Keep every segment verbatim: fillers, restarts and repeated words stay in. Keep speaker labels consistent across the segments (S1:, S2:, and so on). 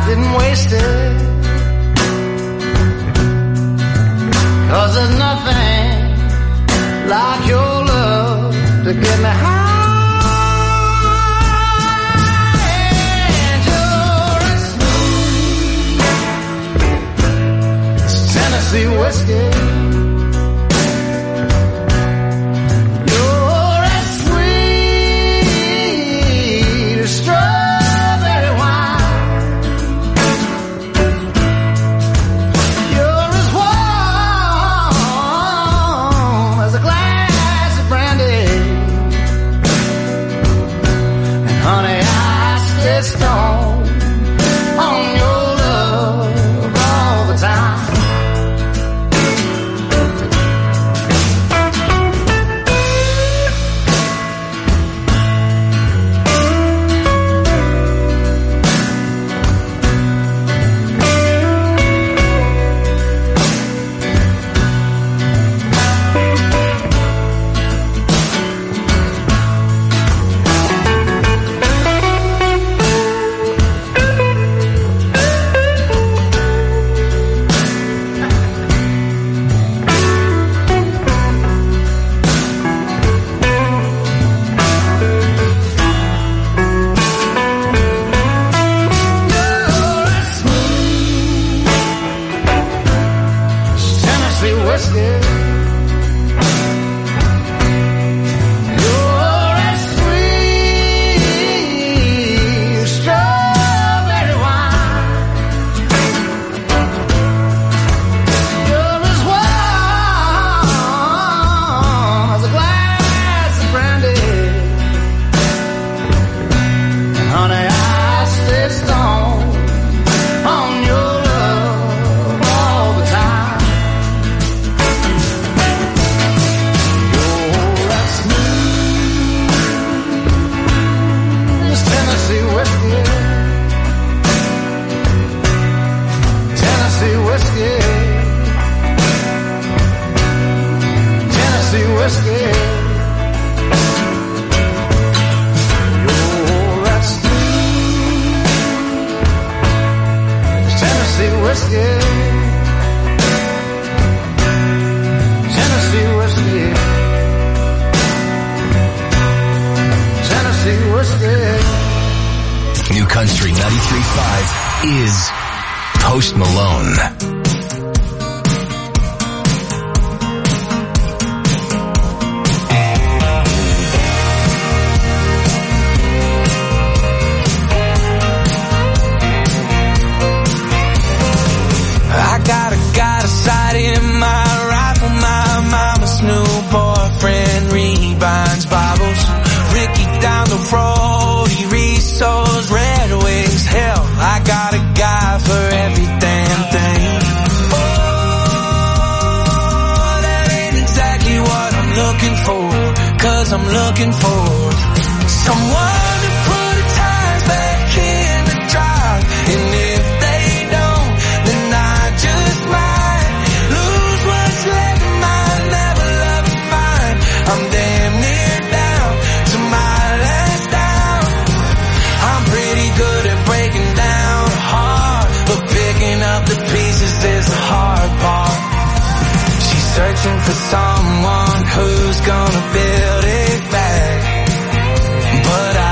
S1: didn't waste it, 'cause there's nothing like your love to get me high. And you're as smooth as Tennessee whiskey. You're as sweet as strawberry wine. You're as warm as a glass of brandy. And honey, I stay stoned on your love all the time.
S2: New Country ninety-three point five is Post Malone.
S3: I'm looking for someone to put the tires back in the drive, and if they don't, then I just might lose what's left of mine. Never love is fine. I'm damn near down to my last down. I'm pretty good at breaking down hard, but picking up the pieces is the hard part. She's searching for someone who's gonna build it back, but I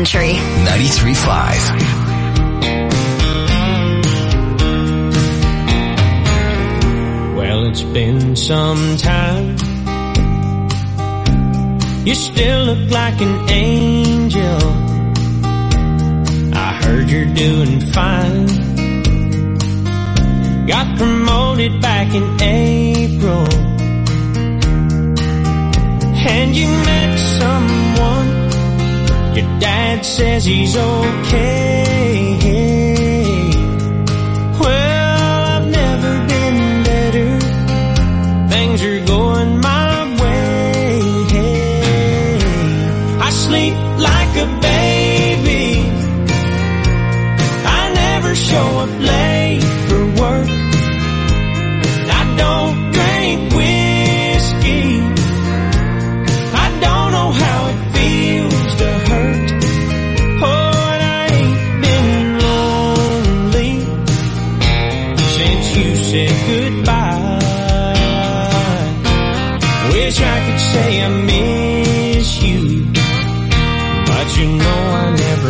S2: Country ninety-three point five.
S4: Well, it's been some time. You still look like an angel. I heard you're doing fine. Got promoted back in April. And you met someone. Your dad says he's okay. Well, I've never been better. Things are going my way. I sleep like a baby. I never show up late for work. I don't drink whiskey. I don't know how it feels to hurt. Oh, and I ain't been lonely since you said goodbye. Wish I could say I miss you, but you know I never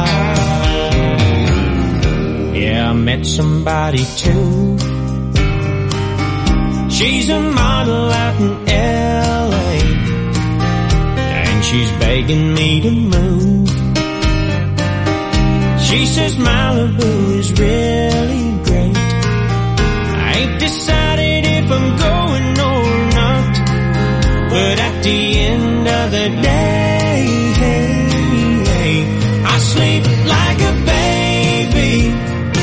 S4: lie. Yeah, I met somebody too. She's a model out in L A, and she's begging me to move. She says Malibu is really great. I ain't decided if I'm going or not, but at the end of the day, I sleep like a baby.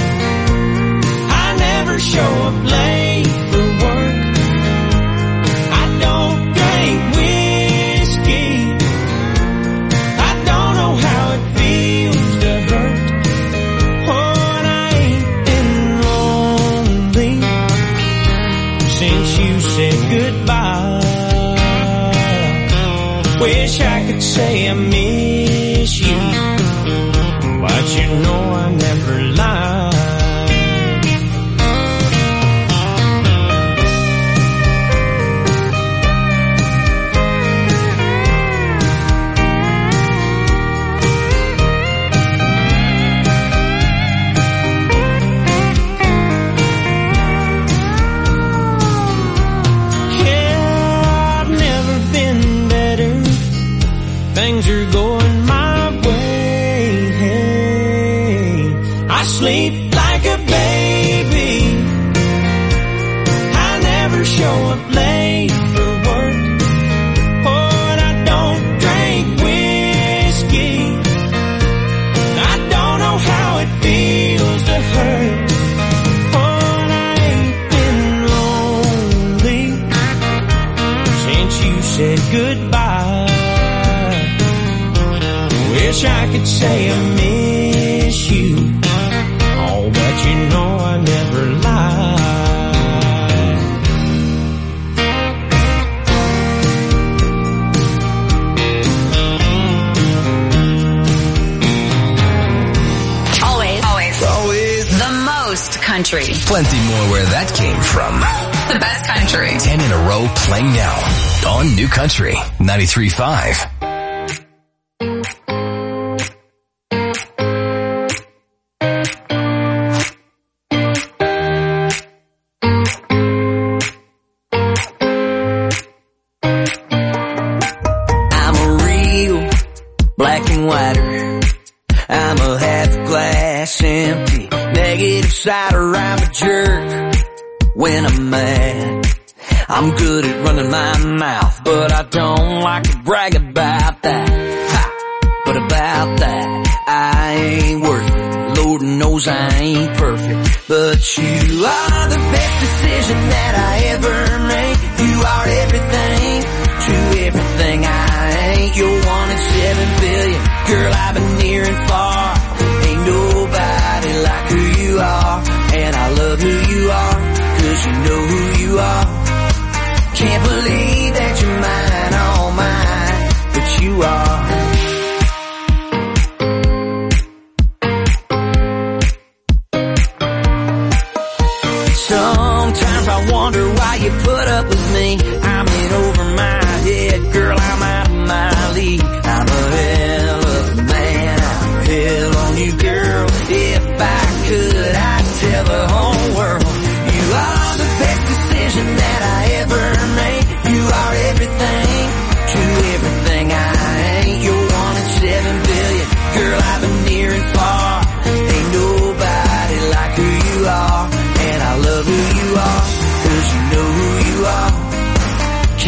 S4: I never show up late for work. I don't drink whiskey. I don't know how it feels to hurt. Oh, and I ain't been lonely since you said goodbye. Wish I could say I miss you, but you know I never lie. Things are going my way. I sleep like a baby. I never show up late for work. Oh, and I don't drink whiskey. I don't know how it feels to hurt. Oh, and I ain't been lonely since you said goodbye. Wish I could say I miss you, oh, but you know I never lie.
S2: Always, always, always the most country. Plenty more where that came from.
S5: The best country.
S2: Ten in a row playing now on New Country ninety-three point five.
S3: I'm a half glass empty, negative cider, I'm a jerk when I'm mad. I'm good at running my mouth, but I don't like to brag about that. Ha! But about that, I ain't worth it. Lord knows I ain't perfect, but you are the best decision that I ever made. You are everything to everything I ain't. You're one in seven billion. Girl, I've been near and far. Ain't nobody like who you are. And I love who you are, cause you know who you are. Can't believe that you're mine, all mine, but you are. Sometimes I wonder why you put up with me. I'm in over my head, girl, I'm out of my league. I'm a hell of a man,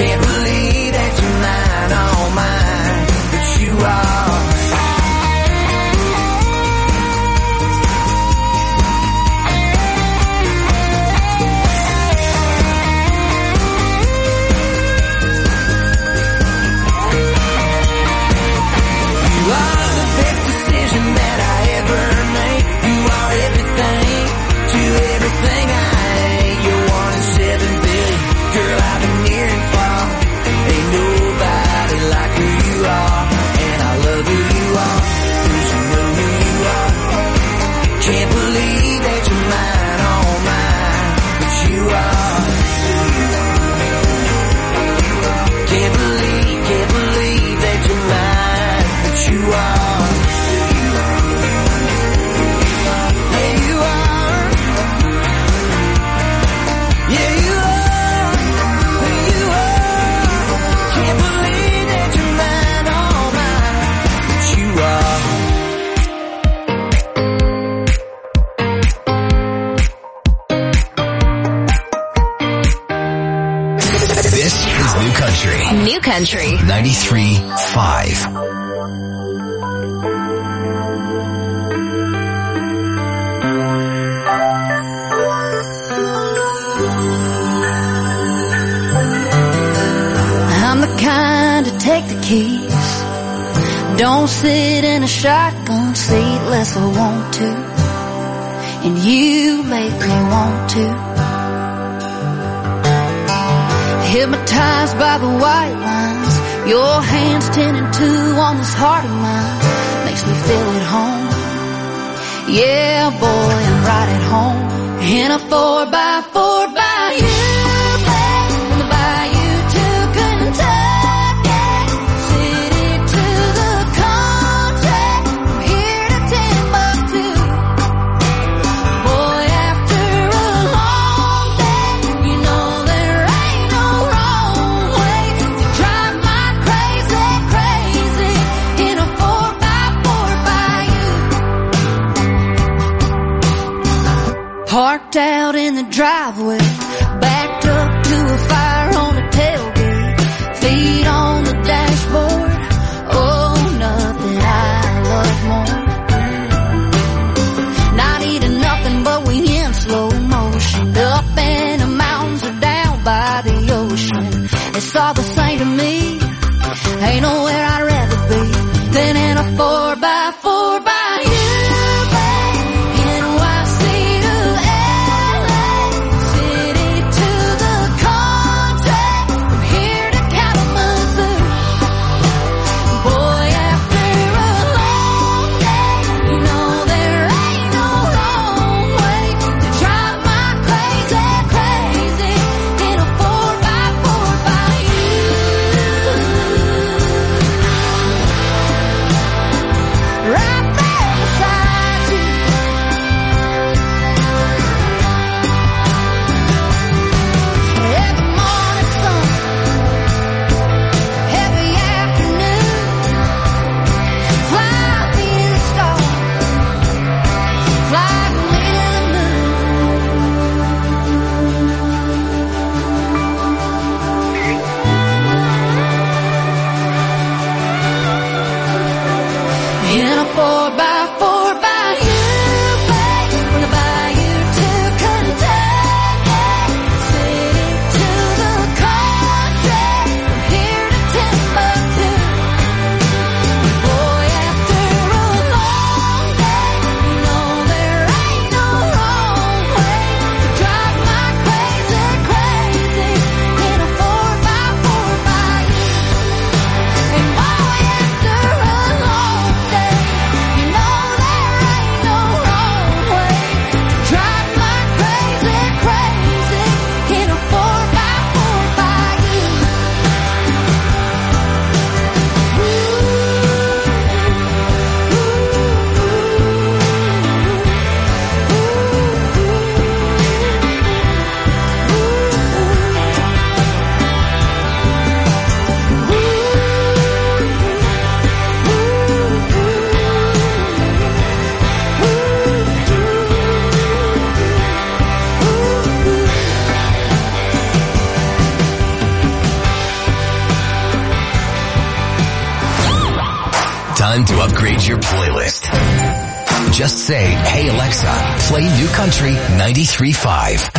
S1: Can't believe that you're mine, all mine, but you are.
S2: New Country
S5: ninety-three point five.
S6: I'm the kind to take the keys, don't sit in a shotgun seat unless I want to, and you make me want to. Hypnotized by the white lines, your hands ten and two on this heart of mine, makes me feel at home. Yeah, boy, I'm right at home. In a four by four by you, babe, from the bayou to Kentucky, city to the country, from here to Timbuktu. Boy, after a long day, you know there ain't no wrong way to drive my crazy, crazy in a four by four by you. Parked out in the driveway, backed up to a fire on the tailgate, feet on the dashboard. Oh, nothing I love more. Not eating nothing, but we in slow motion, up in the mountains or down by the ocean. It's all the same to me. Ain't nowhere I'd rather be than in a four by four by you.
S5: time to upgrade your playlist. Just say, hey Alexa, play New Country ninety-three point five.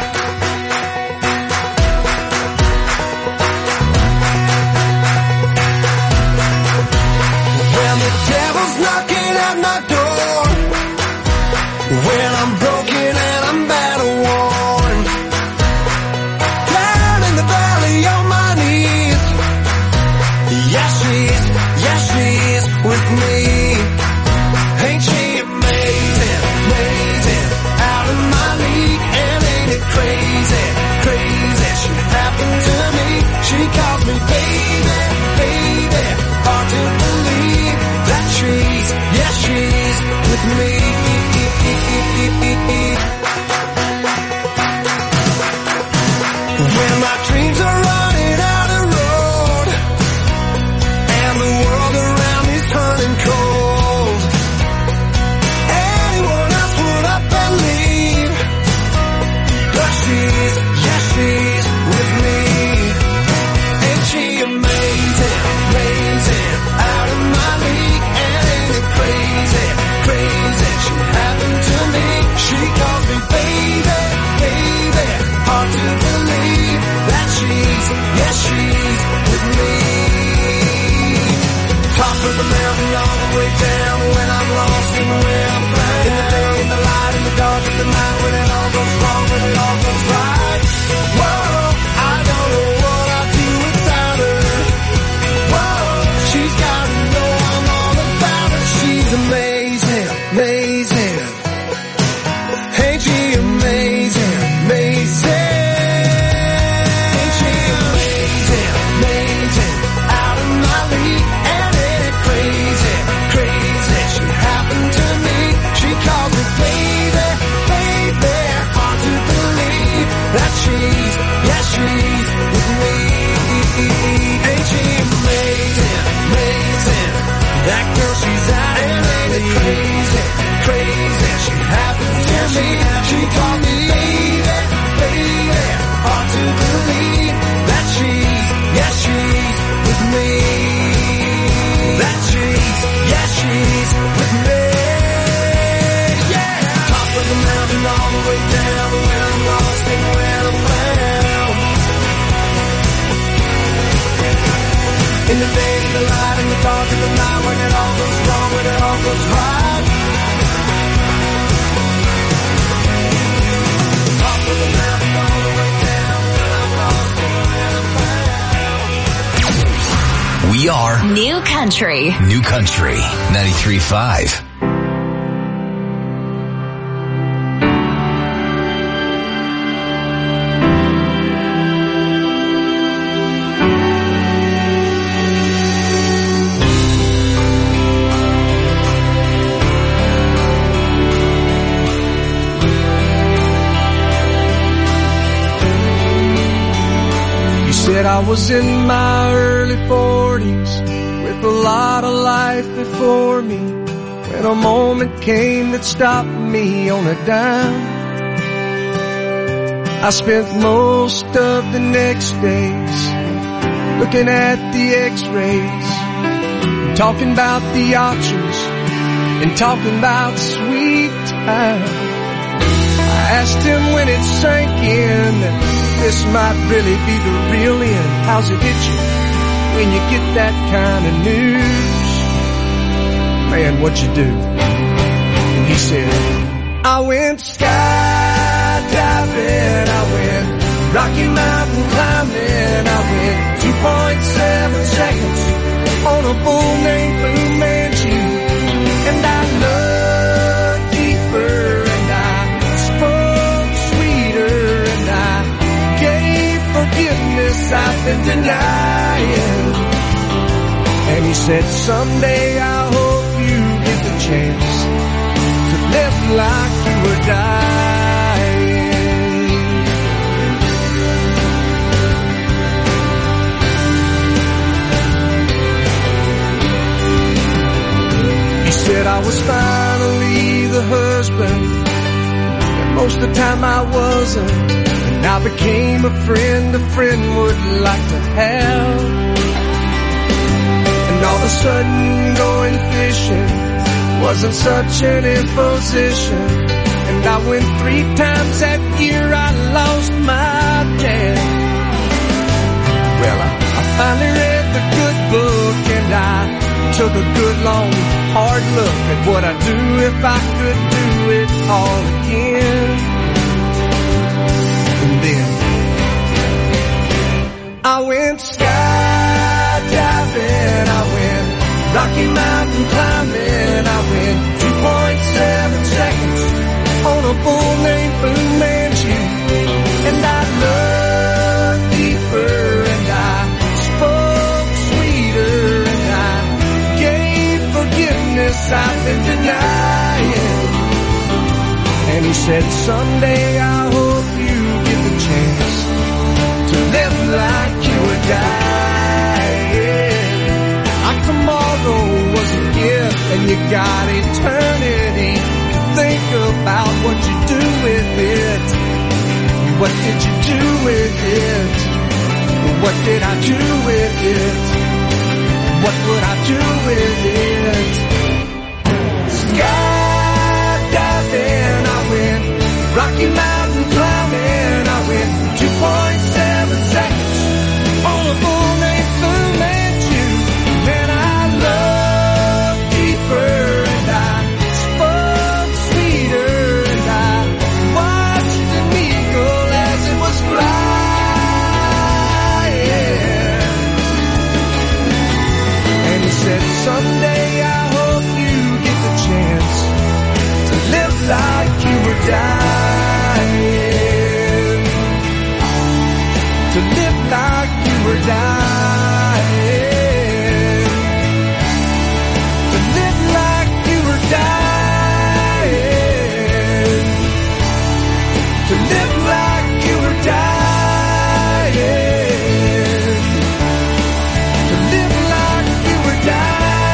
S3: When the devil's knocking at my door, when I'm broken and I'm battle worn, down in the valley on my knees, yes she's, yes she's with me. Ain't she amazing, amazing, out of my league, and ain't it crazy, crazy, she happened to me, she calls me baby, baby, hard to believe that she's, yes she's with me. When my dreams are running out of road, and the world around me's turning cold, anyone else would up and leave, but she's, yes she's with me. Ain't she amazing, amazing, out of my league, and ain't it crazy, crazy, she happened to me, she calls me baby, baby, hard to believe that she's, yes she's with me. Top of the mountain all the way down, when I'm lost and when I'm blind, in the day, in the light, in the dark, in the night, when it all goes wrong, when it all goes right. Whoa, I don't know what I'd do without her. Whoa, she's gotta know I'm all about her. She's amazing, amazing. Ain't she amazing, amazing? Ain't she amazing, amazing, out of my league, and ain't it crazy, crazy, she happened to me, she calls me baby, baby, hard to believe that she's, yes she's with me. Ain't she amazing, amazing, that girl she's out of my league, ain't it crazy, crazy, she happened to me, she called me baby, baby, hard to believe that she's, yes she's with me, that she's, yes she's with me, yeah. Top of the mountain all the way down, when I'm lost and when I'm found, in the day, in the light, in the dark, in the night, when it all goes wrong, when it all goes right. Top of the mountain all the way down, when I'm lost and when I'm found.
S5: We are
S2: New Country.
S5: New Country ninety-three point five.
S3: Said I was in my early forties with a lot of life before me, when a moment came that stopped me on a dime. I spent most of the next days looking at the x-rays, talking about the options and talking about sweet time. I asked him when it sank in that this might really be the real end. How's it hit you when you get that kind of news? Man, what'd you do? And he said, I went skydiving, I went Rocky Mountain climbing, I went two point seven seconds on a bull named Fu Manchu, and I looked deeper and I spoke sweeter and I gave forgiveness I've been denying. And he said, someday I hope you get the chance to live like you were dying. He said I was finally the husband, and most of the time I wasn't. And I became a friend a friend would like to have. And all a sudden going fishing wasn't such an imposition. And I went three times that year, I lost my dad. Well, I, I finally read the good book, and I took a good long hard look at what I'd do if I could do it all again. And then I went skydiving, I went Rocky Mountain climbing, I went two point seven seconds on a bull named Fu Manchu. And I looked deeper, and I spoke sweeter, and I gave forgiveness I've been denying. And he said, someday I hope you get the chance to live like you were dying. Like tomorrow was a gift, and you got eternity. Think about what you do with it. What did you do with it? What did I do with it? What would I do with it? Skydiving, I went Rocky Mountain climbing, I went two point seven seconds on a bull named Fu Manchu. Man, I loved deeper, and I spoke sweeter, and I watched an eagle as it was flying. And he said, someday I hope you get the chance to live like you were dying. To live like you were dying. To live like you were dying. To live like you were dying. To live like you were dying.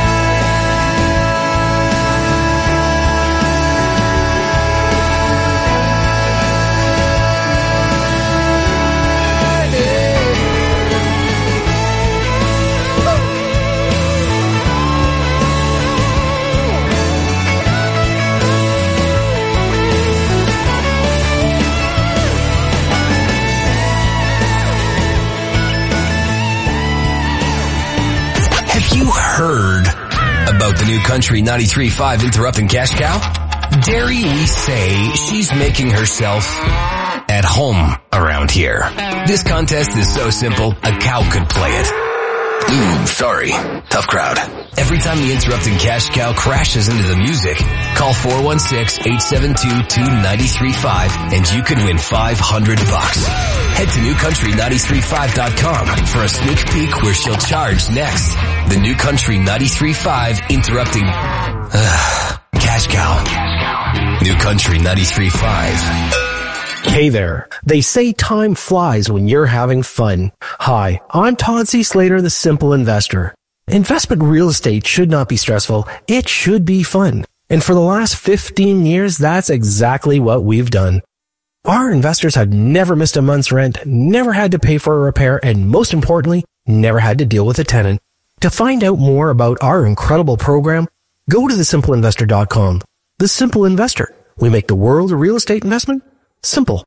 S5: You heard about the new Country ninety-three point five interrupting cash cow? Dare we say she's making herself at home around here. This contest is so simple, a cow could play it. Ooh, sorry. Tough crowd. Every time the interrupting cash cow crashes into the music, call four one six, eight seven two, two nine three five and you can win five hundred bucks. Head to new country ninety-three point five dot com for a sneak peek where she'll charge next. The New Country ninety-three point five interrupting uh, cash cow. New Country ninety-three point five.
S7: Hey there. They say time flies when you're having fun. Hi, I'm Todd C. Slater, the Simple Investor. Investment real estate should not be stressful. It should be fun. And for the last fifteen years, that's exactly what we've done. Our investors have never missed a month's rent, never had to pay for a repair, and most importantly, never had to deal with a tenant. To find out more about our incredible program, go to the simple investor dot com. The Simple Investor. We make the world of real estate investment simple.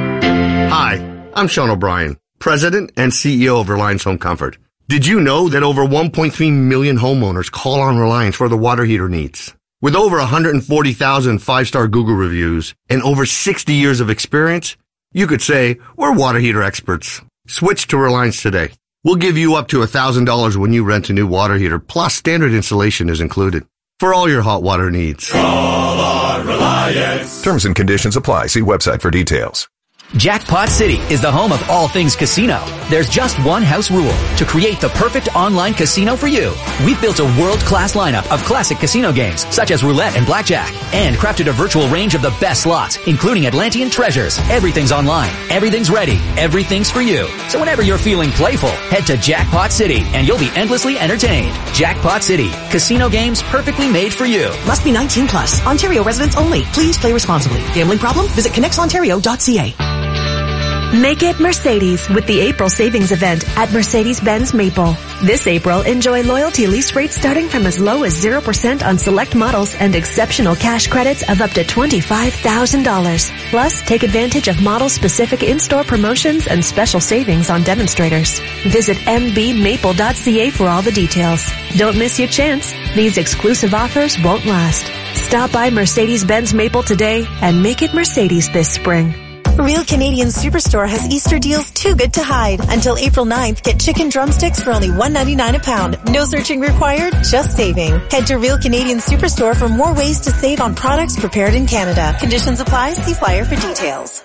S8: Hi, I'm Sean O'Brien, President and C E O of Reliance Home Comfort. Did you know that over one point three million homeowners call on Reliance for their water heater needs? With over one hundred forty thousand five-star Google reviews and over sixty years of experience, you could say we're water heater experts. Switch to Reliance today. We'll give you up to one thousand dollars when you rent a new water heater, plus standard installation is included. For all your hot water needs.
S9: Call on Reliance. Terms and conditions apply. See website for details.
S10: Jackpot City is the home of all things casino. There's just one house rule: to create the perfect online casino for you. We've built a world-class lineup of classic casino games, such as roulette and blackjack, and crafted a virtual range of the best slots, including Atlantean treasures. Everything's online. Everything's ready. Everything's for you. So whenever you're feeling playful, head to Jackpot City, and you'll be endlessly entertained. Jackpot City. Casino games perfectly made for you.
S11: Must be nineteen plus. Ontario residents only. Please play responsibly. Gambling problem? Visit connects ontario dot c a. Make it Mercedes with the April savings event at Mercedes-Benz Maple. This April, enjoy loyalty lease rates starting from as low as zero percent on select models and exceptional cash credits of up to twenty-five thousand dollars. Plus, take advantage of model-specific in-store promotions and special savings on demonstrators. Visit m b maple dot c a for all the details. Don't miss your chance. These exclusive offers won't last. Stop by Mercedes-Benz Maple today and make it Mercedes this spring.
S12: Real Canadian Superstore has Easter deals too good to hide. Until April ninth, get chicken drumsticks for only one ninety-nine a pound. No searching required, just saving. Head to Real Canadian Superstore for more ways to save on products prepared in Canada. Conditions apply. See flyer for details.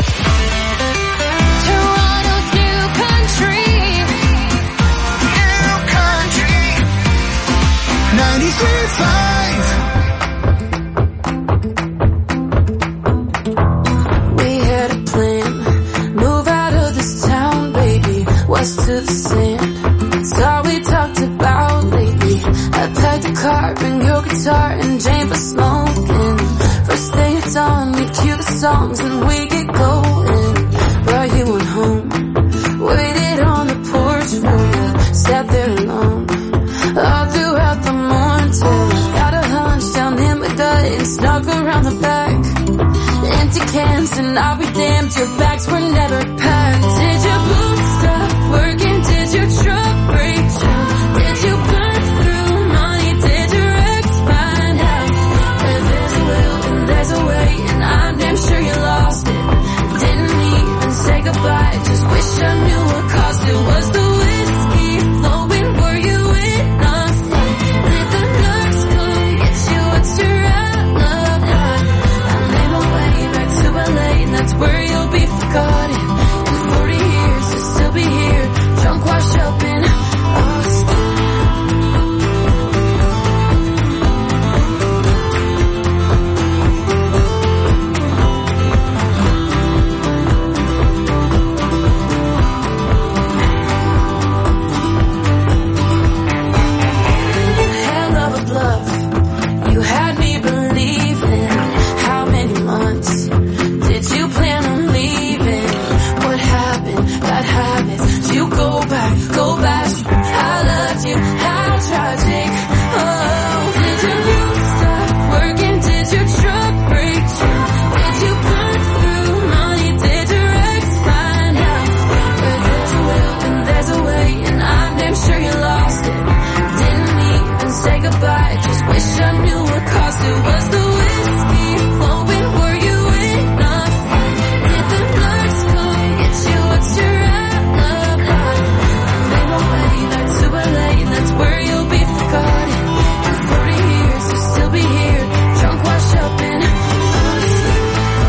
S6: Toronto's new country.
S1: New country. ninety-three point five.
S13: West to the sand. It's all we talked about lately. I packed a car, bring your guitar and Jane for smoking. First day it's on, we cue the songs and we get going. Brought you on home, waited on the porch for you, sat there alone all throughout the morning till I got a hunch down in my gut and snuck around the back. Empty cans and I'll be damned, your bags were never packed. Did your boots stop working? Did your truck break down? Did you burn through money? Did your ex find out? If there's a will and there's a way, and I'm damn sure you lost it. Didn't even say goodbye, just wish I knew what caused it. Was the whiskey flowing? Were you in a fight? Did the nurse come get you? What's your alibi? I made my way back to L A, and that's where you'll be forgotten. In forty years you'll still be here, drunk, washed up in Austin. Hell of a bluff, you had me believing. How many months did you plan on leaving? What happened? Bad habits. Did you go back? Go back. I loved you. How tragic. Oh, did your roots stop working? Did your truck break down? Did you burn through money? Did your ex find out? But there's a will and there's a way, and I'm damn sure you lost it. Didn't even say goodbye, just wish I knew what caused it. Was the whiskey flowing? Were you in a fight? Did the nurse come get you? What's your alibi? I made my way back to L A, and that's where you'll be forgotten. In forty years you'll still be here, drunk, washed up in Austin.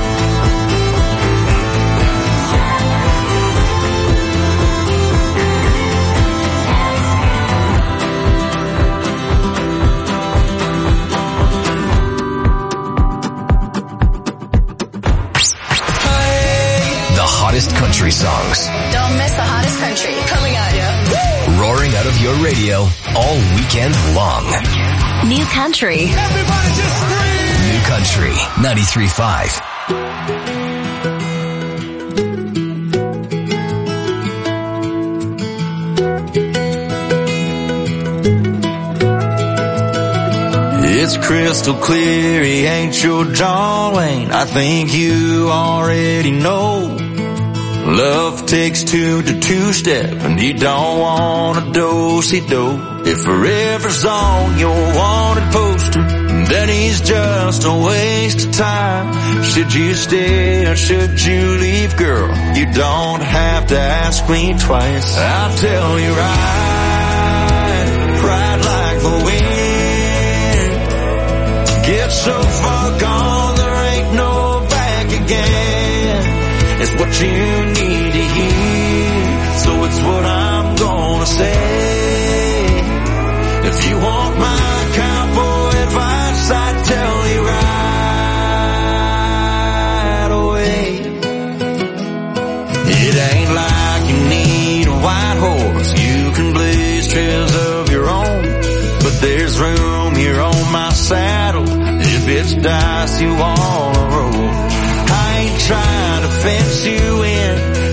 S5: The hottest country songs.
S2: Don't miss the hottest country coming at you.
S5: Roaring out of your radio all weekend long.
S2: New country.
S1: Everybody just scream.
S5: New Country ninety-three point five.
S3: It's crystal clear he ain't your John Wayne. I think you already know. Love takes two to two-step, and you don't want a do-si-do. If forever's on your wanted poster, then he's just a waste of time. Should you stay or should you leave, girl? You don't have to ask me twice. I'll tell you right, ride like the wind. Get so far gone, there ain't no back again. It's what you need to hear, so it's what I'm gonna say. If you want my cowboy advice, I'd tell you right away. It ain't like you need a white horse, you can blaze trails of your own. But there's room here on my saddle, if it's dice you wanna roll. I ain't trying to fence you in,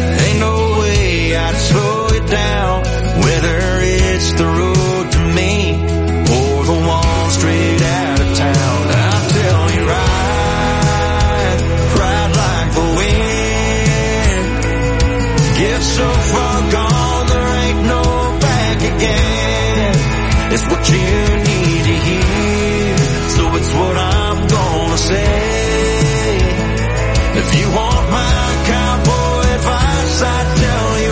S4: It's what you need to hear, so it's what I'm gonna say. If you want my cowboy advice, I'd tell you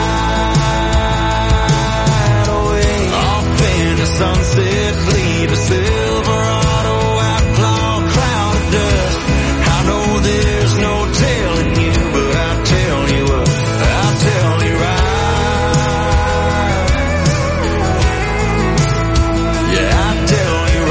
S4: right away. Off in the sunset, leave a Silverado outlaw cloud of dust. I know there's no telling you, but I'll tell you what, I'll tell you right. Yeah, I'll tell you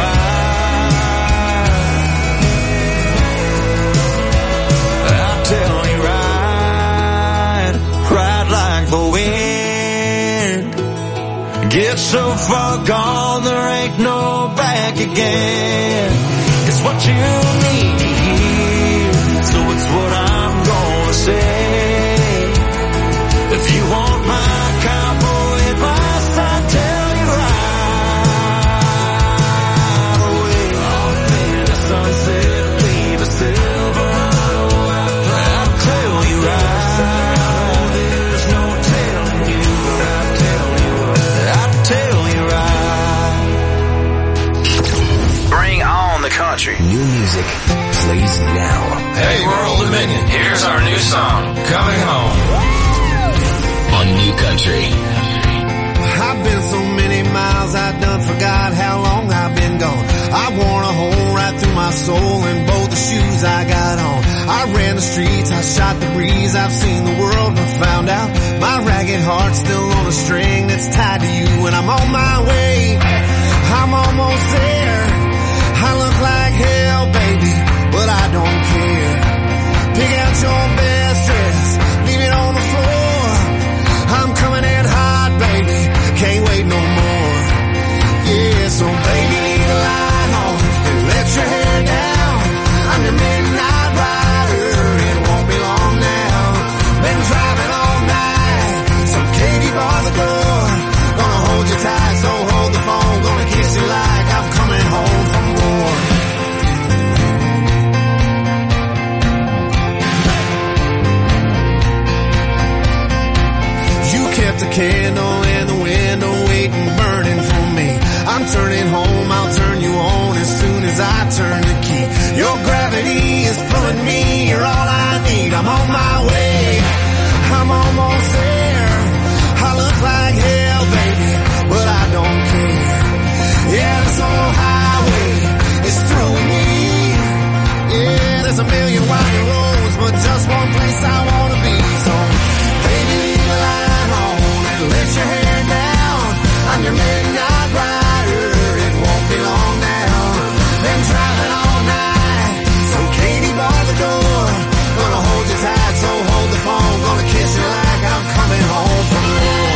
S4: right. I'll tell you right. Ride like the wind. Get so far gone, there ain't no back again. It's what you need to hear, so it's what I'm gonna say. If you want my cowboy advice, I'll tell you right away. Off in the sunset, leave a Silverado. I'll tell you right. There's no telling you, but I'll tell you what, I'll tell you right.
S2: Bring on the country. New music plays now.
S14: Hey, Rural Dominion, here's our new song, Coming Home.
S5: On New Country.
S3: I've been so many miles, I done forgot how long I've been gone. I worn a hole right through my soul in both the shoes I got on. I ran the streets, I shot the breeze, I've seen the world and found out my ragged heart's still on a string that's tied to you, and I'm on my way. I'm almost there. I look like hell, baby, but I don't care. Pick out your best dress, leave it on the floor. I'm coming in hot, baby, can't wait no more. Yeah, so baby, leave the light on and let your hair down. I'm your midnight rider, it won't be long now. Been driving all night, so Katie bar the door. Gonna hold you tight, so hold the phone. Gonna kiss you like I'm coming home from war. You kept a candle in the window, waiting, burning for me. I'm turning home, I'll turn you on as soon as I turn the key. Your gravity is pulling me, you're all I need. I'm on my way, I'm almost there. I look like hell, baby, but I don't care. Yeah, this old highway is through me. Yeah, there's a million winding roads, but just one place I wanna be. So, baby, leave the light on and let your hair down. I'm your midnight rider, it won't be long now. Been driving all night, so Katie bar the door. Gonna hold you tight, so hold the phone. Gonna kiss you like I'm coming home from war.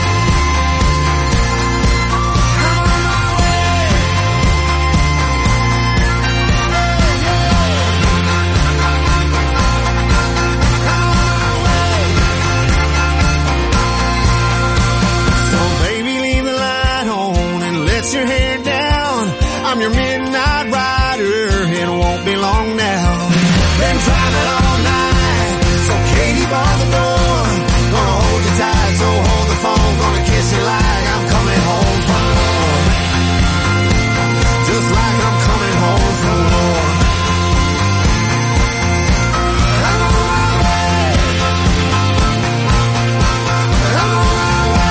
S3: Your hair down, I'm your midnight rider, it won't be long now. Been driving all night, so Katie bar the door. Gonna hold you tight, so hold the phone. Gonna kiss you like I'm coming home from war. Just like I'm coming home from war. I'm on my way. I'm on my way.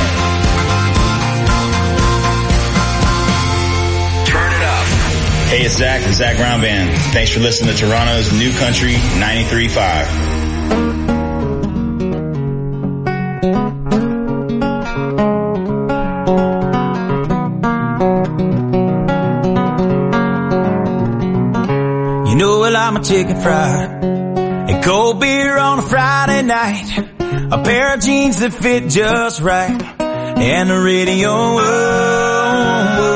S15: Hey, it's Zach from Zach Brown Band. Thanks for listening to Toronto's New Country ninety-three point five.
S4: You know well I'm a chicken fried and cold beer on a Friday night, a pair of jeans that fit just right, and the radio. Whoa, whoa.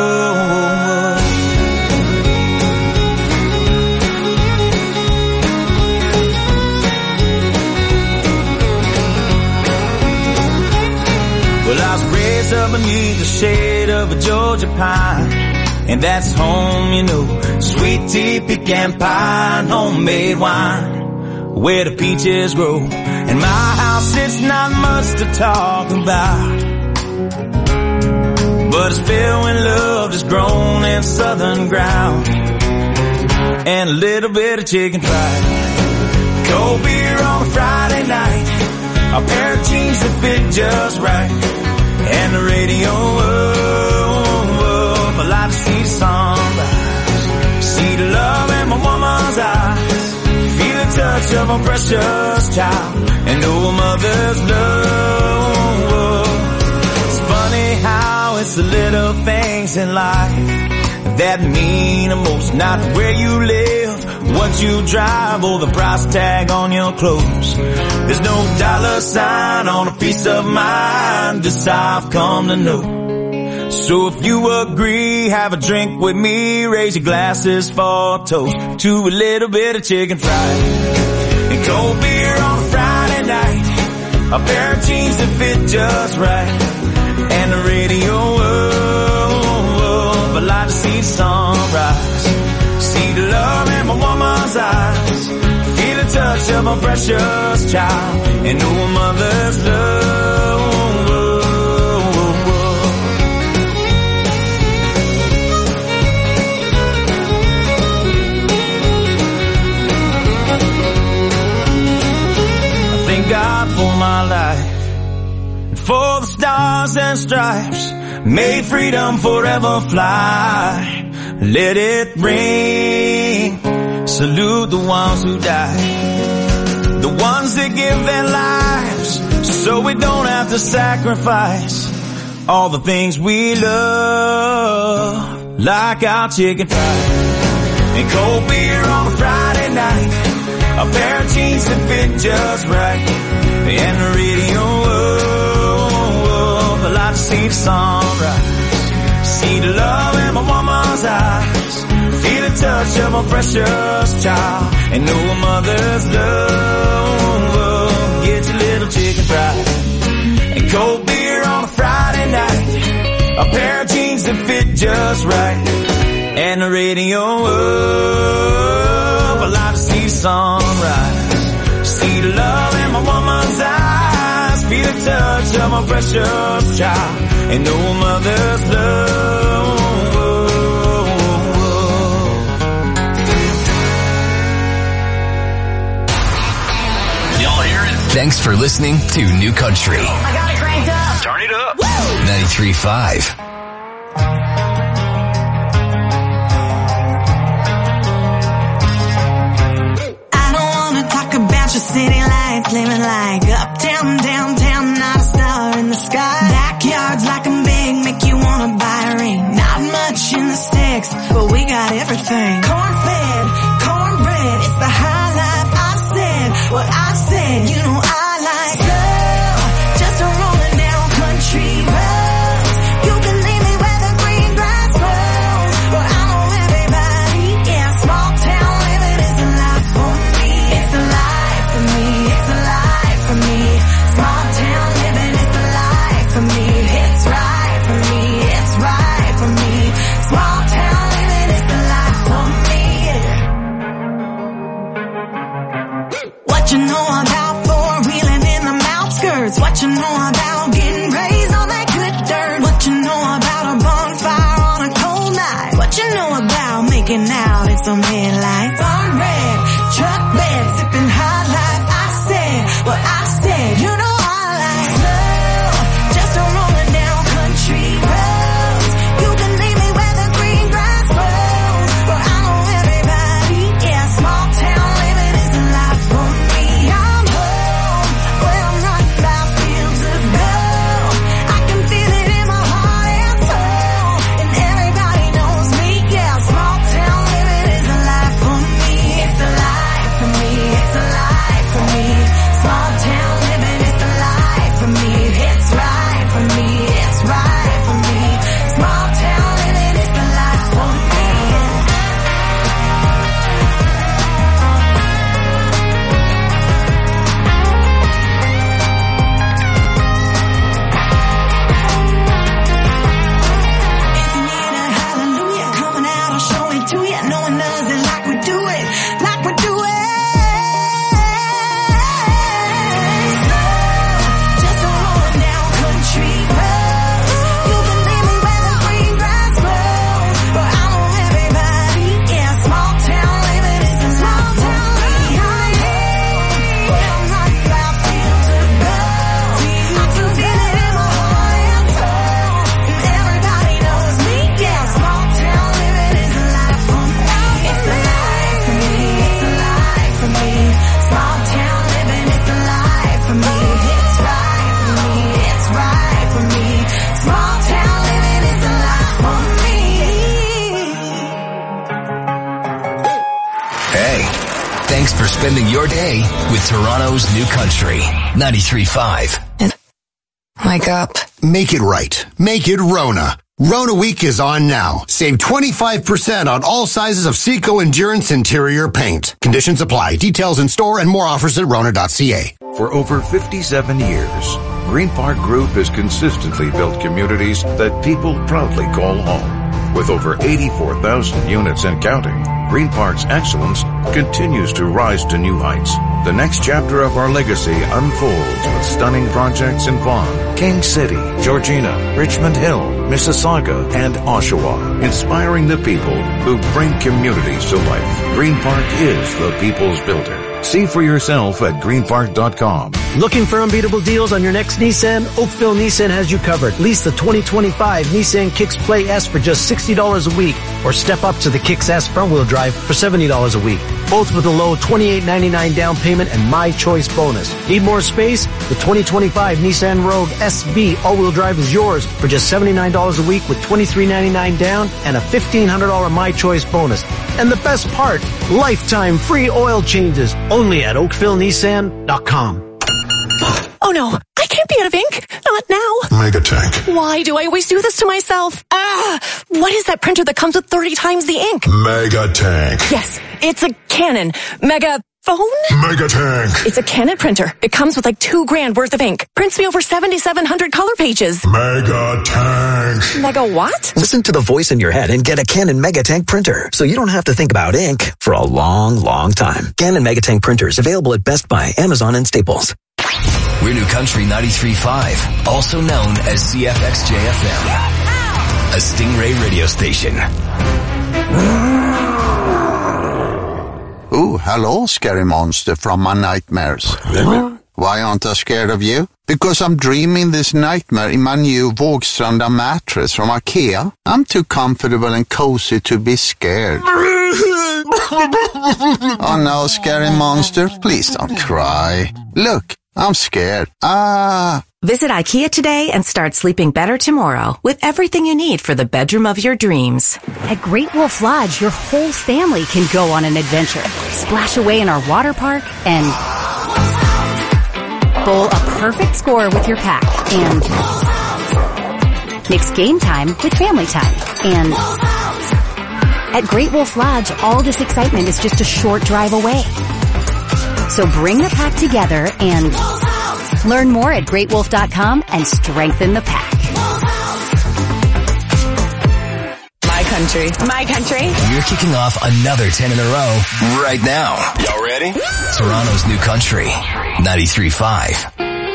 S4: Well, I was raised up beneath the shade of a Georgia pine, and that's home, you know, sweet tea, pecan pie, and homemade wine, where the peaches grow. In my house, it's not much to talk about, but but it's filled when love is grown in southern ground. And a little bit of chicken fried. Cold beer on a Friday night. A pair of jeans that fit just right. And the radio up. I like to see the sunrise. See the love in my woman's eyes. Feel the touch of a precious child. And know a mother's love. It's funny how it's the little things in life that mean the most. Not where you live, what you drive, or the price tag on your clothes. There's no dollar sign on a piece of mind. This I've come to know. So if you agree, have a drink with me. Raise your glasses for a toast to a little bit of chicken fried and cold beer on a Friday night. A pair of jeans that fit just right. And the radio up. I like to see the sunrise. See the love in my woman's eyes. Feel the touch of a precious child. And know a mother's love. I thank God for my life. For the stars and stripes. May freedom forever fly. Let it ring. Salute the ones who die. The ones that give their lives so we don't have to sacrifice all the things we love, like our chicken fried and cold beer on a Friday night. A pair of jeans that fit just right. And the radio up. I like to see the sunrise. See the love in my woman's eyes. Feel the touch of a precious child. And know a mother's love. Get your little chicken fried and cold beer on a Friday night. A pair of jeans that fit just right. And the radio up. I like to see the sunrise. See the love in my woman's eyes. Feel the touch of my precious child. And know a mother's love.
S14: Y'all hear it?
S5: Thanks for listening to New Country.
S1: I got it cranked up.
S14: Turn it up.
S5: ninety-three point five.
S16: City lights, living like uptown, downtown, not a star in the sky. Backyards like I'm big, make you wanna buy a ring. Not much in the sticks, but we got everything. Corn-fed, cornbread, it's the high life. I said what I said, you know I like slow, just a rolling down country road. You can leave me where the green grass grows. Well, I know everybody, yeah, small town living is the life for me. It's the life. For me, it's a life for me. Small town living is the life for me. It's right for me, it's right for me. Small town living is the life for me. What you know about four-wheeling in the outskirts? What you know about getting raised on that good dirt? What you know about a bonfire on a cold night? What you know about making out in some headlights? Barn red, truck bed, sipping high life. What I said, you know I like slow, just a rolling down country roads. You can leave me where the green grass grows. Well, I know everybody, yeah, small town living is the life for me. I'm home, where I'm running by fields of gold. I can feel it in my heart and soul. And everybody knows me, yeah, small town living is the life
S5: Thanks for spending your day with Toronto's New Country, ninety-three point five.
S17: Wake up.
S18: Make it right. Make it Rona. Rona Week is on now. Save twenty-five percent on all sizes of Seco Endurance interior paint. Conditions apply. Details in store and more offers at rona dot c a.
S19: For over fifty-seven years, Green Park Group has consistently built communities that people proudly call home. With over eighty-four thousand units and counting, Green Park's excellence continues to rise to new heights. The next chapter of our legacy unfolds with stunning projects in Vaughan, King City, Georgina, Richmond Hill, Mississauga, and Oshawa, inspiring the people who bring communities to life. Green Park is the people's builder. See for yourself at green park dot com.
S7: Looking for unbeatable deals on your next Nissan? Oakville Nissan has you covered. Lease the twenty twenty-five Nissan Kicks Play S for just sixty dollars a week, or step up to the Kicks S front-wheel drive for seventy dollars a week. Both with a low twenty-eight ninety-nine down payment and My Choice bonus. Need more space? The twenty twenty-five Nissan Rogue S V all-wheel drive is yours for just seventy-nine dollars a week with twenty-three ninety-nine down and a fifteen hundred dollars My Choice bonus. And the best part, lifetime free oil changes only at oakville nissan dot com.
S20: Oh no, I can't be out of ink. Not now.
S9: Mega Tank.
S20: Why do I always do this to myself? Ah, what is that printer that comes with thirty times the ink?
S9: Mega Tank.
S20: Yes, it's a Canon Mega phone?
S9: Mega Tank.
S20: It's a Canon printer. It comes with like two grand worth of ink. Prints me over seventy-seven hundred color pages.
S9: Mega Tank.
S20: Mega what?
S10: Listen to the voice in your head and get a Canon Megatank printer, so you don't have to think about ink for a long, long time. Canon Megatank printers available at Best Buy, Amazon, and Staples.
S5: We're New Country ninety-three point five, also known as C F X J F M, a Stingray radio station.
S21: Oh, hello, scary monster from my nightmares. Why aren't I scared of you? Because I'm dreaming this nightmare in my new Vågstranda mattress from IKEA. I'm too comfortable and cozy to be scared. Oh no, scary monster, please don't cry. Look, I'm scared. Ah.
S11: Visit IKEA today and start sleeping better tomorrow with everything you need for the bedroom of your dreams.
S22: At Great Wolf Lodge, your whole family can go on an adventure. Splash away in our water park and bowl a perfect score with your pack. And mix game time with family time. And at Great Wolf Lodge, all this excitement is just a short drive away. So bring the pack together and learn more at great wolf dot com and strengthen the pack.
S17: My country. My country.
S5: We're kicking off another ten in a row right now.
S14: Y'all ready?
S5: Toronto's New Country, ninety-three point five.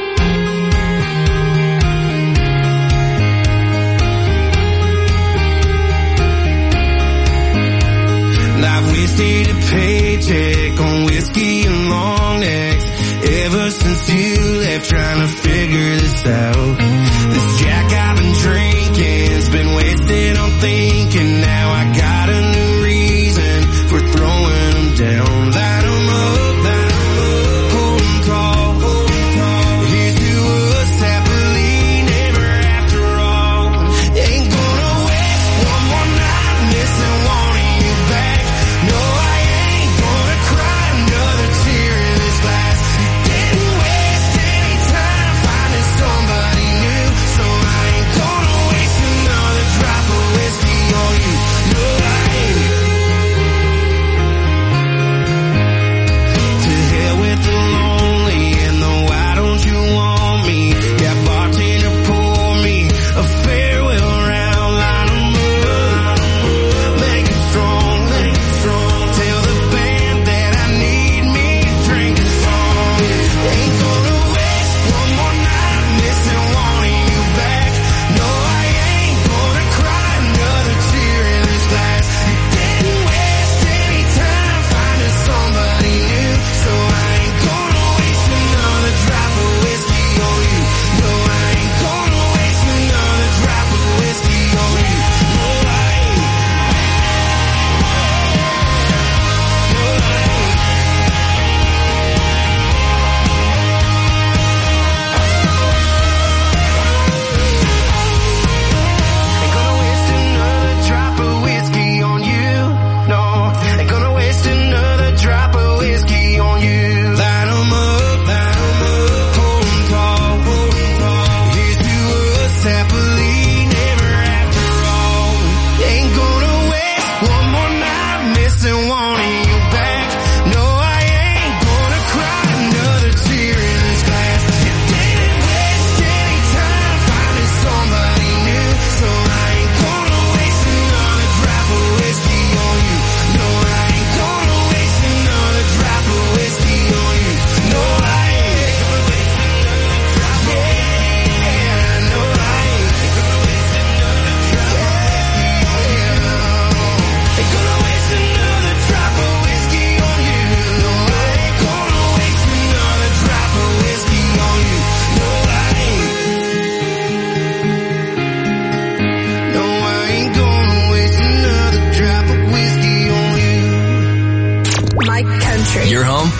S3: I've wasted a paycheck on whiskey and long necks ever since you left, trying to figure this out. This Jack I've been drinking's been wasted on thinking. Now I got a new reason for throwing them down. Light 'em up, light 'em up, hold 'em tall, hold 'em tall. Here's to us happily never after all. Ain't gonna waste one more night missing wanting you back. No, I ain't gonna cry another tear in this glass. Didn't waste any time finding somebody new, so I ain't gonna waste another drop of whiskey on you.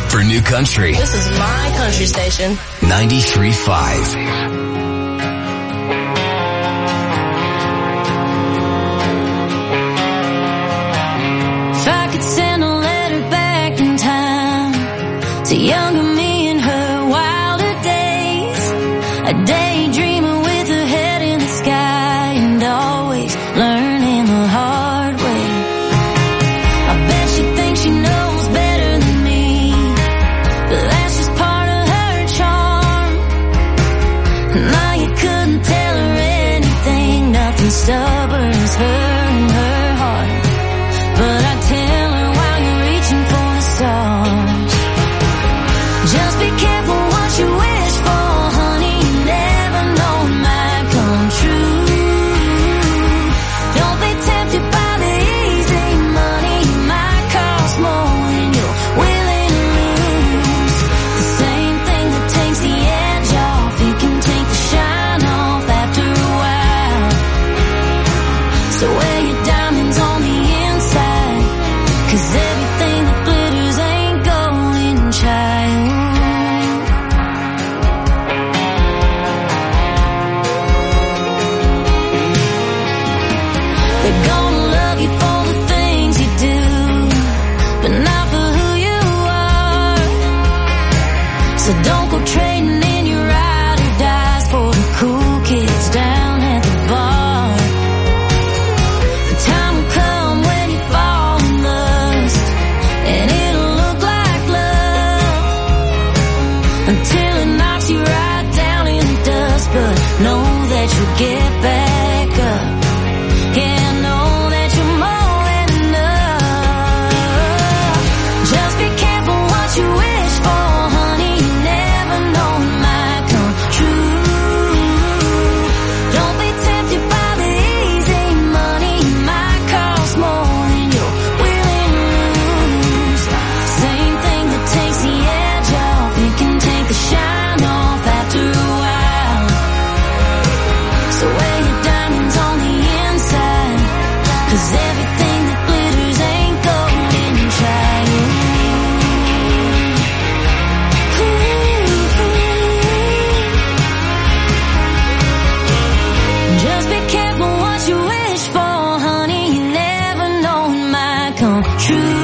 S5: for New Country.
S8: This is my country station.
S5: ninety-three point five.
S6: If I could send a letter back in time to younger me in her wilder days, a daydreamer with her head in the sky and always learning the hard way. I bet she thinks she knows better than me, but that's just part of her charm. Now you couldn't tell her anything, nothing stubborn as her and her heart. But I tell her while you're reaching for the stars, just be careful what you wish for, honey. You never know it might come true. Don't be tempted by the easy money. It might cost more than you're willing to lose. The same thing that takes the edge off, you can take the shine off after a while. So wear your diamonds on the inside, 'cause everything that glitters ain't golden, child. They're gonna love you for the things you do, but not for who you are. So don't go trading in your ride or dies for the cool kids down at the bar. The time will come when you fall in lust, and it'll look like love until it knocks you right down in the dust. But know that you'll get back up. Yeah, know that you're more than enough. Just be careful what you wish for, honey. You never know it might come true. Don't be tempted by the easy money. It might cost more than you're willing to lose. Same thing that takes the edge off, you can take the shine off after a while. So wear your diamonds on the inside, 'cause everything that glitters ain't golden, child. Just be careful what you wish for, honey. You never know it might come true.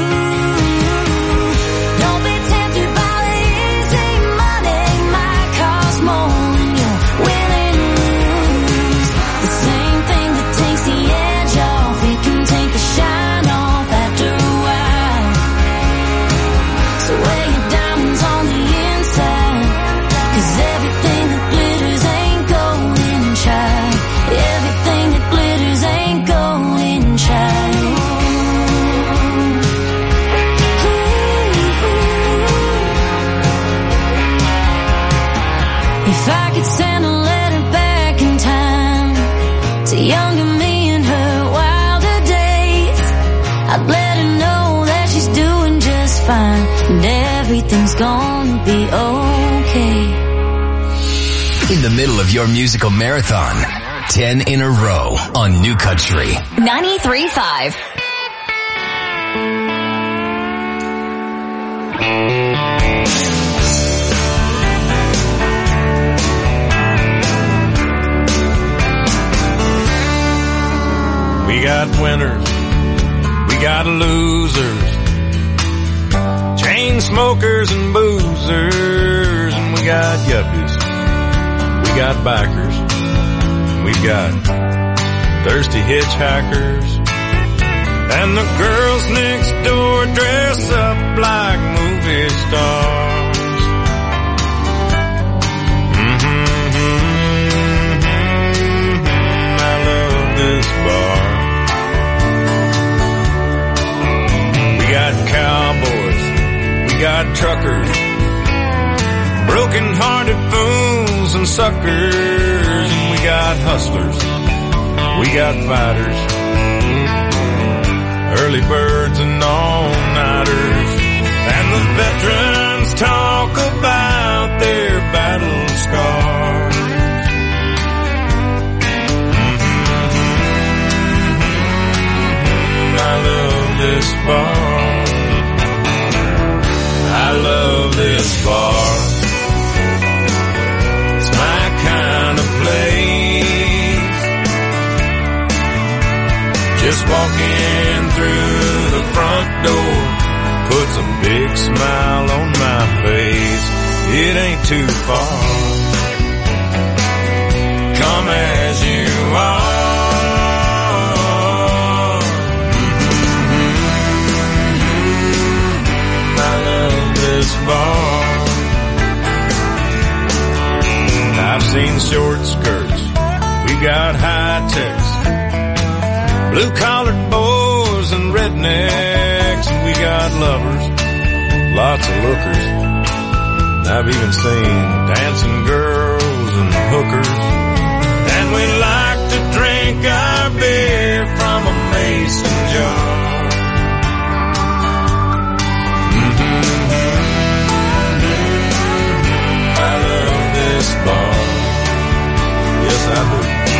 S6: Don't be tempted by the easy money. It might cost more than you're willing to lose. The same thing that takes the edge off, you can take the shine off after a while. So wear your diamonds on the inside, 'cause everything that glitters ain't golden, child. Everything that glitters ain't golden, child. If I could send a letter back in time to younger me in her wilder days, I'd let her know that she's doing just fine and everything's gonna be okay.
S5: In the middle of your musical marathon, ten in a row on New Country.
S2: ninety-three point five.
S14: We got winners, we got losers, chain smokers and boozers, and we got yuppies, we got bikers, we've got thirsty hitchhikers, and the girls next door dress up like movie stars. Mm-hmm. I love this bar. We got cowboys, we got truckers, broken-hearted fools and suckers, and we got hustlers, we got fighters, early birds and all-nighters, and the veterans talk about their battle scars. Mm-hmm. I love this bar. I love Just walking through the front door puts a big smile on my face. It ain't too far. Come as you are. Mm-hmm. I love this bar. I've seen short skirts. We got high techs. Blue-collared boys and rednecks, and we got lovers, lots of lookers. I've even seen dancing girls and hookers. And we like to drink our beer from a mason jar. Mm-hmm. I love this bar. Yes, I do.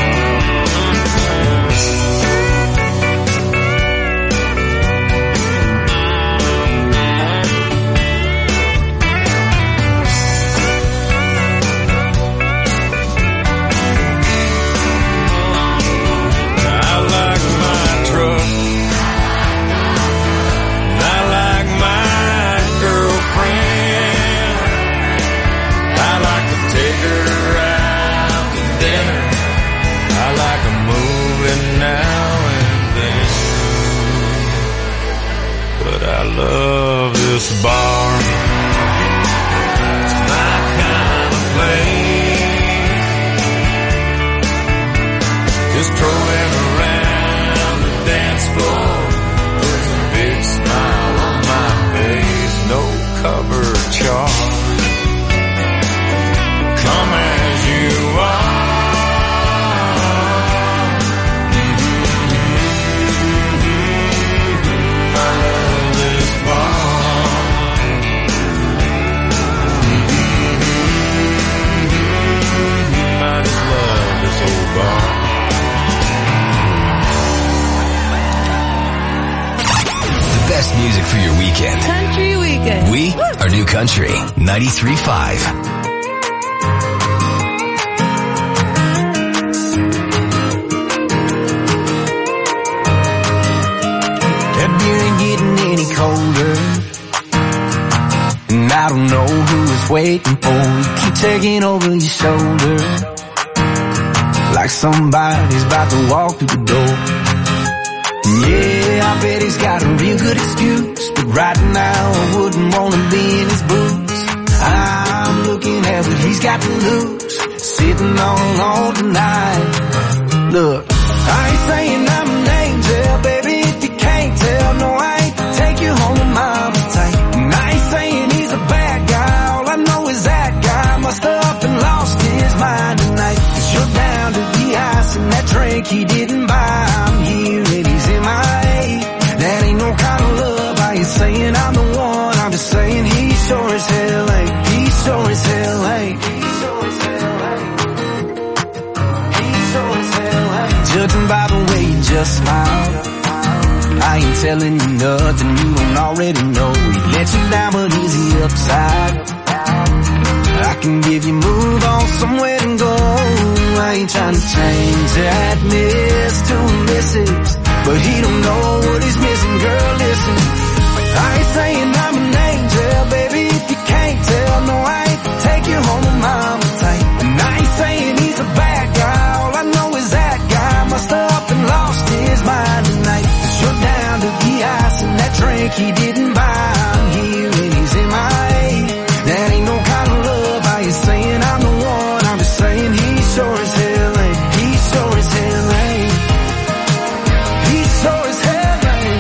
S14: I love this bar. It's my kind of place. Just strolling around the dance floor with a big smile on my face. No cover charge. Come as you are.
S5: Best music for your weekend.
S12: Country weekend.
S5: We are New Country ninety-three point five.
S1: That beer ain't getting any colder, and I don't know who is waiting for you. Keep taking over your shoulder like somebody's about to walk through the door. Yeah, I bet he's got a real good excuse, but right now I wouldn't want to be in his boots. I'm looking at what he's got to lose, sitting all alone tonight. Look, I ain't saying I'm an angel, baby, if you can't tell. No, I ain't take you home with my appetite. And I ain't saying he's a bad guy, all I know is that guy must have up and lost his mind tonight. Cause you're down to the ice and that drink he didn't buy. I'm here and he's in my A. That ain't no kind of love. I ain't saying I'm the one, I'm just saying he sure as hell ain't. He sure as hell ain't. He sure as hell ain't. He sure as hell ain't. Judging by the way you just smile, I ain't telling you nothing you don't already know. He let you down but he's the upside. I can give you move on somewhere to go. I ain't trying to change that miss to a missus, but he don't know what he's missing, girl, listen. I ain't saying I'm an angel, baby, if you can't tell. No, I ain't take you home with mama tight. And I ain't saying he's a bad guy, all I know is that guy must have up and lost his mind tonight. Cause you're down to the ice and that drink he didn't buy. I'm here and he's in my A. That ain't no kind of love. I ain't saying I'm the one, I'm just saying he sure as hell ain't. He sure as hell ain't. He sure as hell ain't.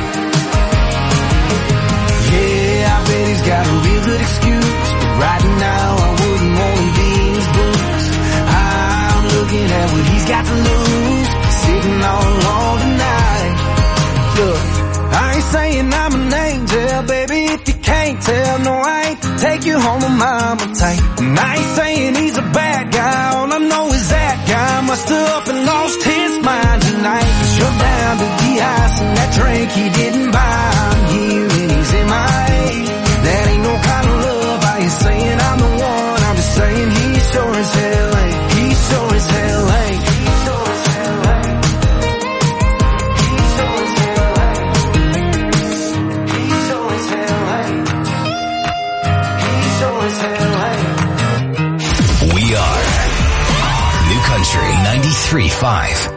S1: Yeah, I bet he's got a real good excuse, but right now I wouldn't want to be in his boots. I'm looking at what he's got to lose, sitting all alone tonight. Look, I ain't saying I'm an angel, baby, if you can't tell. No, I ain't take you home with mama tight. And I ain't saying he's a bad guy, all I know is that guy must have up and lost his mind tonight. Cause you're down to the ice and that drink he didn't buy. I'm here and he's in my A. That ain't no kind of love. I ain't saying I'm the one, I'm just saying he sure as hell ain't. He sure as hell ain't. He sure as hell ain't. He
S5: ninety-three point five.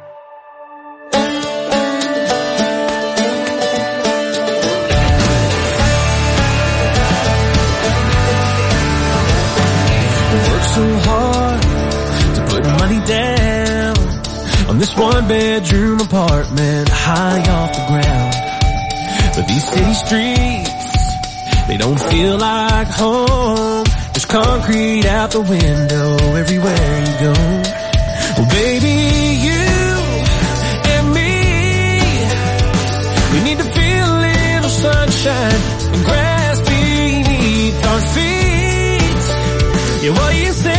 S4: So hard to put money down on this one bedroom apartment high off the ground. But these city streets, they don't feel like home. There's concrete out the window everywhere you go. Well, baby, you and me, we need to feel a little sunshine and grass beneath our feet. Yeah, what do you say?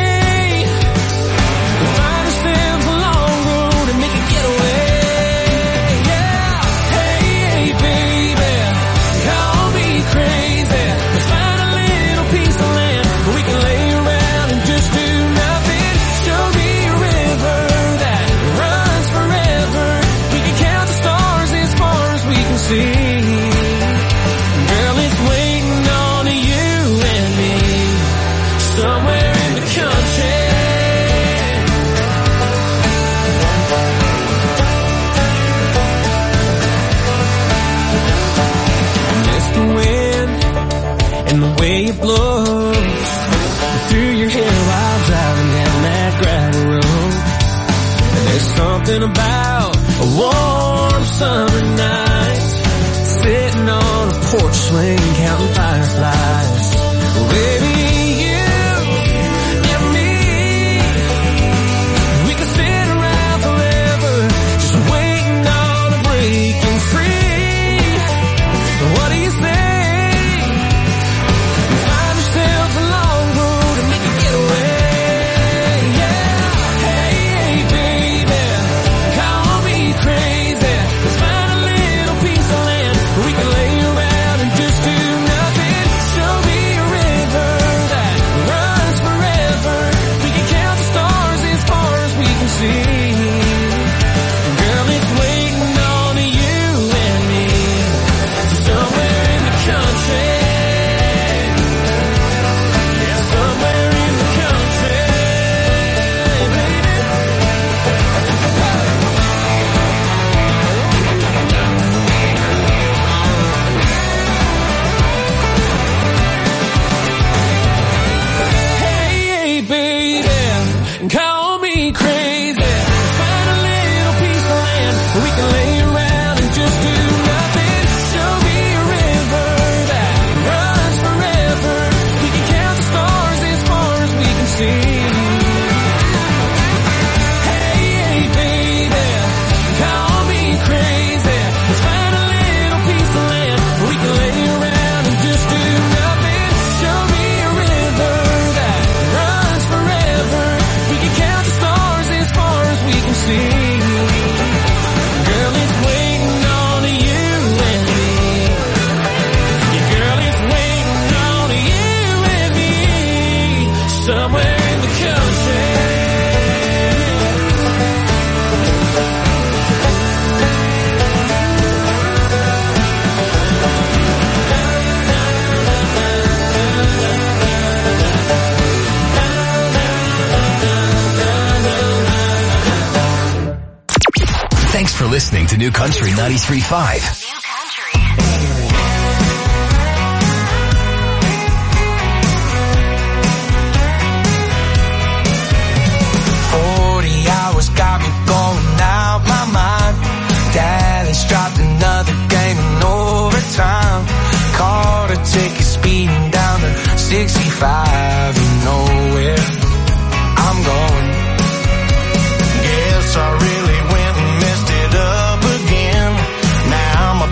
S4: We'll find ourselves a long road and make a getaway. Yeah, hey, hey, baby, call me crazy. We'll find a little piece of land where we can lay around and just do nothing. Show me a river that runs forever. We can count the stars as far as we can see. Girl, it's waiting on you and me. Somewhere in the country. I miss the wind and the way it blows through your hair while driving down that gravel road. And there's something about a warm summer night, sitting on a porch swing counting fireflies. Well, baby,
S5: listening to New Country ninety-three point five.
S3: forty hours got me going out my mind. Dallas dropped another game in overtime. Caught a ticket speeding down to sixty-five. You know where I'm going. Guess I really went and messed it up again. Now I'm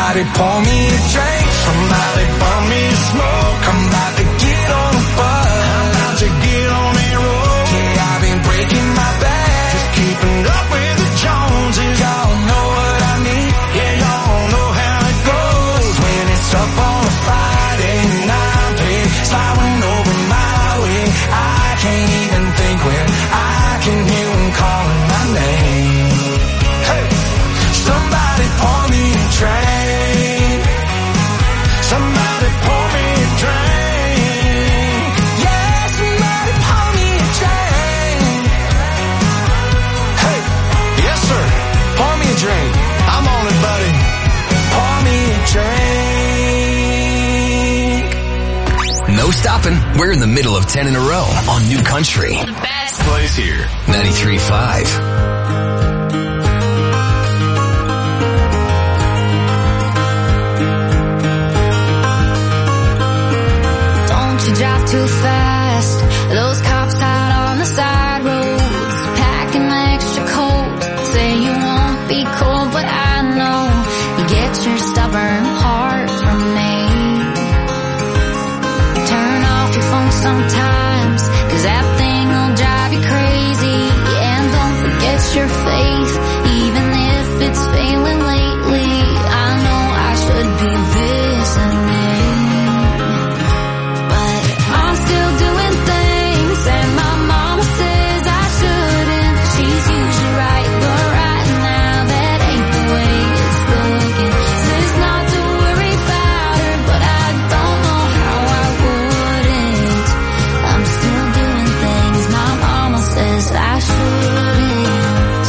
S3: Somebody pour me a drink, somebody pour me a smoke. I'm about to get on a bus, I'm about to get on a roll. Yeah, I've been breaking my back, just keeping up with the Joneses. Y'all know what I mean, yeah, y'all know how it goes. When it's up on a Friday night, babe, sliding over my way. I can't even think when I can hear him calling my name. Hey, somebody pour me a drink, somebody pour me a drink. Yeah, somebody pour me a drink. Hey, yes sir, pour me a drink. I'm on it, buddy. Pour me a drink.
S5: No stopping. We're in the middle of ten in a row on New Country.
S2: The best
S5: place here. ninety-three point five.
S6: Don't you drive too fast. Those cops out on the side roads, packing extra coat. Say you won't be cold, but I know you get your stubborn heart from me. Turn off your phone sometimes, cause that thing will drive you crazy. And don't forget your faith, even if it's failing lately. I know I should be listening, but I'm still doing things, and my mama says I shouldn't. She's usually right, but right now that ain't the way it's looking. Says not to worry about her, but I don't know how I wouldn't. I'm still doing things my mama says I shouldn't.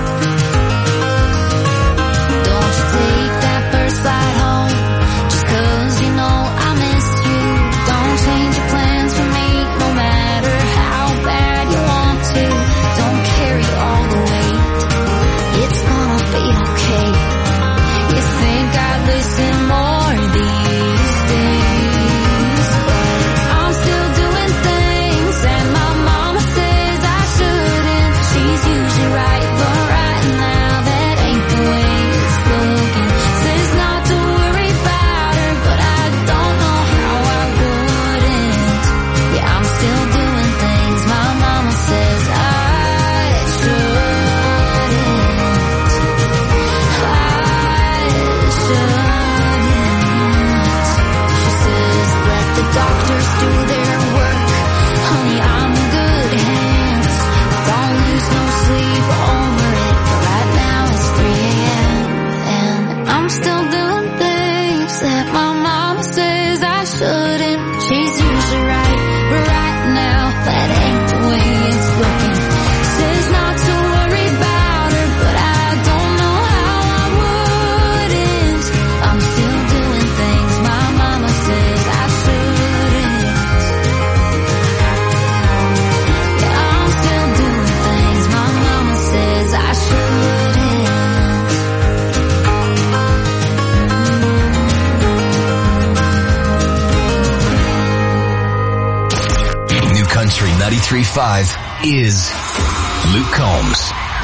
S6: Don't you take that first flight home, just cause you know I miss you. Don't change your plans for me, no matter how bad you want to. Don't carry all the weight, it's gonna be okay. You think I'd listen more these days, but I'm still doing things, and my mama says I shouldn't. She's usually right, but right now that ain't the way it's looking. Says not to worry about her, but I don't know how I wouldn't. Yeah, I'm still doing things my mama says I shouldn't. I shouldn't. She says let the doctors do their work. Honey, I'm in good hands. Don't lose no sleep over it. But right now it's three a.m. and I'm still doing things that my mama says I shouldn't. She's usually right, but right now that ain't the way it's looking. Says not to worry about her, but I don't know how I wouldn't. I'm still doing things my mama says I shouldn't. Yeah, I'm still doing things my mama says I shouldn't.
S5: New Country ninety-three point five is Luke Combs.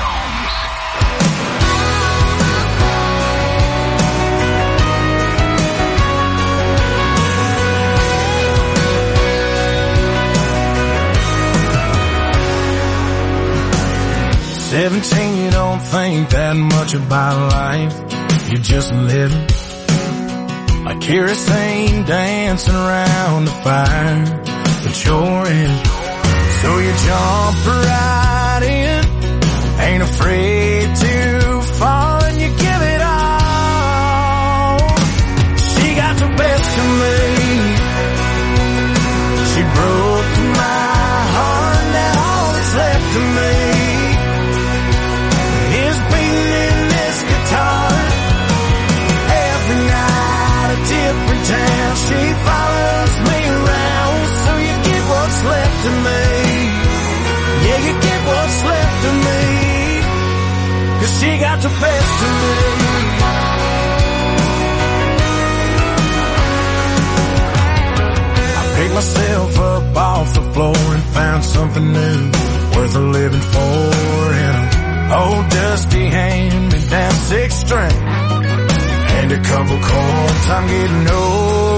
S3: Seventeen, you don't think that much about life. You're just living like kerosene dancing around the fire, but you're in. So you jump right in, ain't afraid to fall, and you give it all. She got the best of me, she broke my heart, now all that's left of me is beating in this guitar. Every night a different town, she follows me around. So you get what's left of me, yeah, you get what's left of me, cause she got the best of me. I picked myself up off the floor and found something new, worth a living for, in a old dusty hand-me-down six string. and a couple colds. I'm getting old.